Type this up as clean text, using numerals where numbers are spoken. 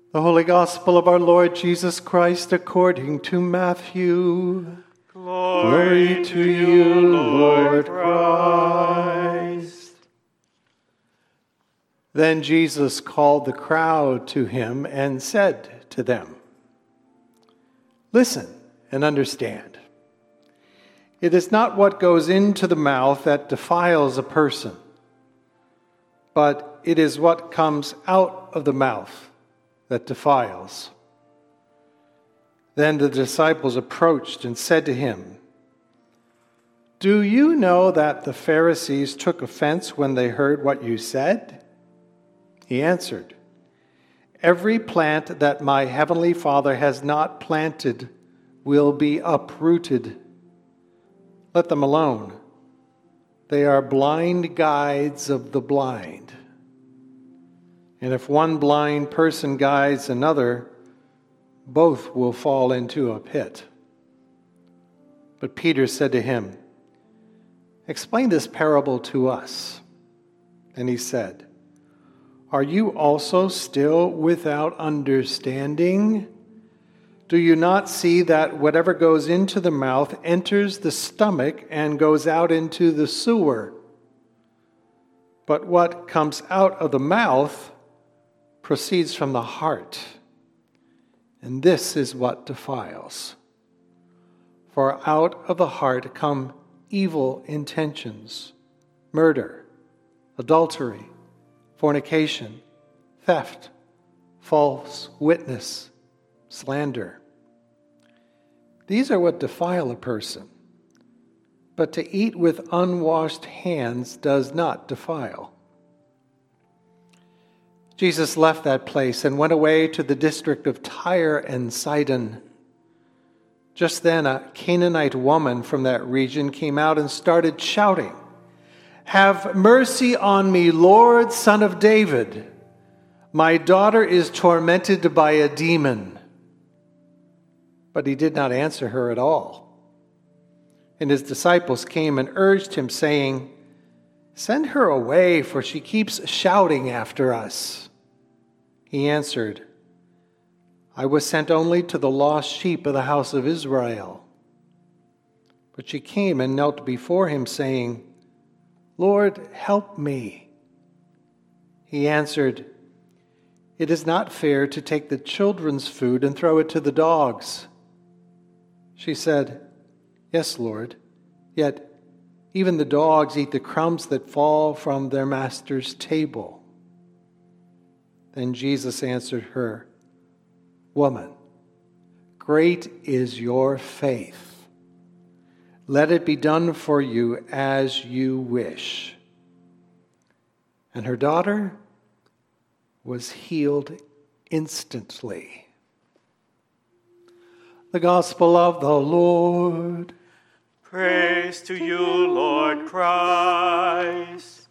The Holy Gospel of our Lord Jesus Christ according to Matthew. Glory to you, Lord Christ. Then Jesus called the crowd to him and said to them, "Listen and understand. It is not what goes into the mouth that defiles a person, but it is what comes out of the mouth that defiles." Then the disciples approached and said to him, "Do you know that the Pharisees took offense when they heard what you said?" He answered, "Every plant that my heavenly Father has not planted will be uprooted. Let them alone. They are blind guides of the blind. And if one blind person guides another, both will fall into a pit." But Peter said to him, "Explain this parable to us." And he said, "Are you also still without understanding? Do you not see that whatever goes into the mouth enters the stomach and goes out into the sewer? But what comes out of the mouth proceeds from the heart, and this is what defiles. For out of the heart come evil intentions, murder, adultery, fornication, theft, false witness, slander. These are what defile a person, but to eat with unwashed hands does not defile." Jesus left that place and went away to the district of Tyre and Sidon. Just then a Canaanite woman from that region came out and started shouting, "Have mercy on me, Lord, Son of David. My daughter is tormented by a demon." But he did not answer her at all. And his disciples came and urged him, saying, "Send her away, for she keeps shouting after us." He answered, "I was sent only to the lost sheep of the house of Israel." But she came and knelt before him, saying, "Lord, help me." He answered, "It is not fair to take the children's food and throw it to the dogs." She said, "Yes, Lord, yet even the dogs eat the crumbs that fall from their master's table." Then Jesus answered her, "Woman, great is your faith. Let it be done for you as you wish." And her daughter was healed instantly. The Gospel of the Lord. Praise to you, Lord Christ.